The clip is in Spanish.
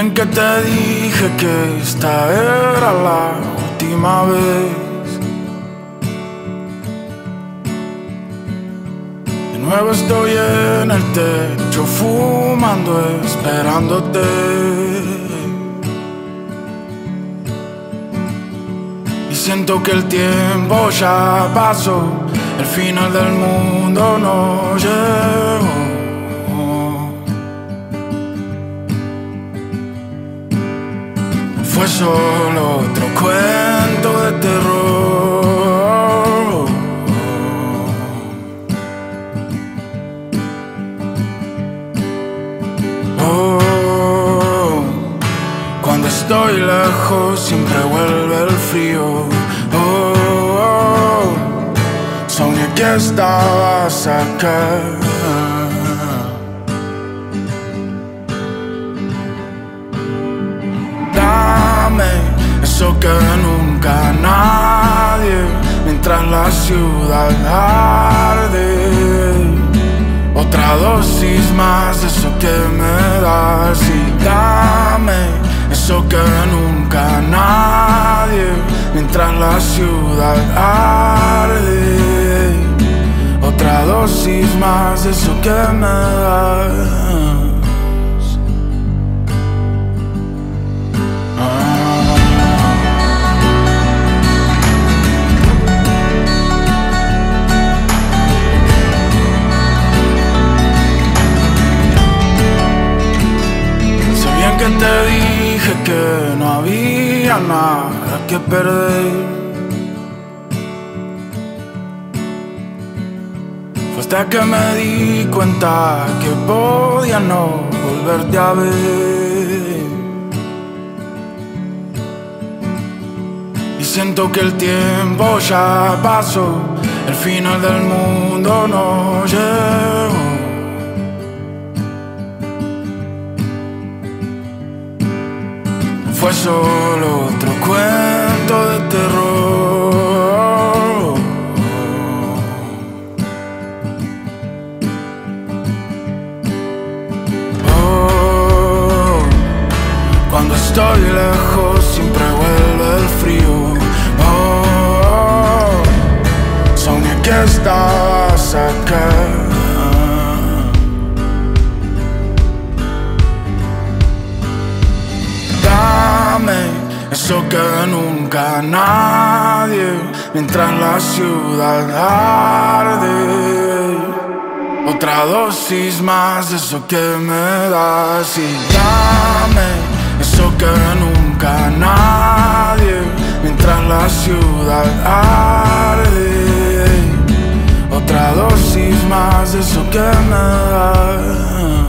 bien que te dije que esta era la última vez. De nuevo estoy en el techo fumando, esperándote. Y siento que el tiempo ya pasó, el final del mundo no llegó. Fue solo otro cuento de terror. Oh, cuando estoy lejos siempre vuelve el frío. Oh, soñé que estabas acá. Eso que nunca nadie, mientras la ciudad arde. Otra dosis más de eso que me das. Y dame eso que nunca nadie, mientras la ciudad arde. Otra dosis más de eso que me das. Que te dije que no había nada que perder. Fue hasta que me di cuenta que podía no volverte a ver. Y siento que el tiempo ya pasó, el final del mundo no llegó. Fue solo otro cuento de terror. Oh, cuando estoy lejos siempre vuelve el frío. Oh, soñé que estabas acá. Eso que nunca nadie, mientras la ciudad arde. Otra dosis más de eso que me das. Y dame eso que nunca nadie, mientras la ciudad arde. Otra dosis más de eso que me das.